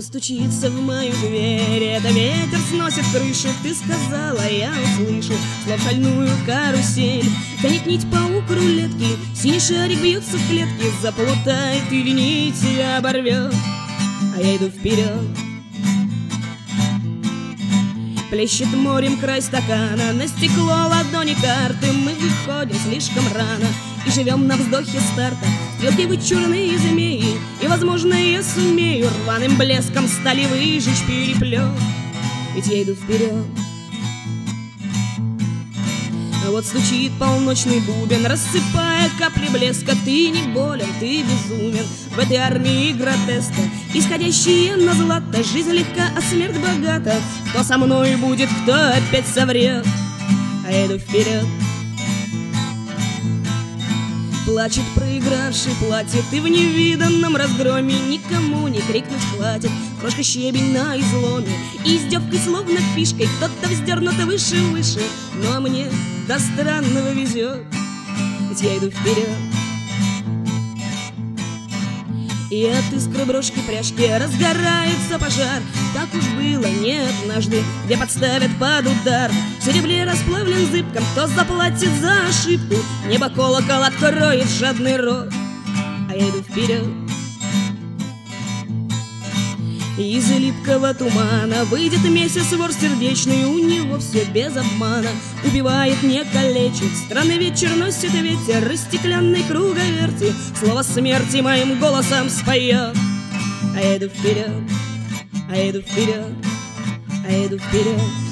стучится в мою дверь, это ветер сносит крышу. Ты сказала, я услышу слов шальную карусель. Тянет нить паук рулетки, синий шарик бьется в клетке, заплутает или нить тебя оборвет, а я иду вперед. Плещет морем край стакана, на стекло ладони карты. Мы выходим слишком рано и живем на вздохе старта. Стрелки вычурные змеи, и, возможно, я сумею рваным блеском стали выжечь переплет, ведь я иду вперед. Вот стучит полночный бубен, рассыпая капли блеска. Ты не болен, ты безумен в этой армии гротеска, исходящие на злато. Жизнь легка, а смерть богата. Кто со мной будет, кто опять соврет, а я иду вперед. Плачет проигравший платье, ты в невиданном разгроме. Никому не крикнуть хватит, крошка щебень на изломе. И издевкой словно фишкой кто-то вздернут выше-выше. Но мне до странного везет, ведь я иду вперед. И от искры брошки пряжки разгорается пожар. Так уж было не однажды, где подставят под удар. В серебре расплавлен зыбком, кто заплатит за ошибку. Небо колокол откроет жадный рот, а я иду вперед. Из липкого тумана выйдет месяц, вор сердечный. У него все без обмана, убивает, не калечит. Странный вечер носит ветер из стеклянной круговерти. Слово смерти моим голосом споет, а я иду вперед, а я иду вперед, а я иду вперед.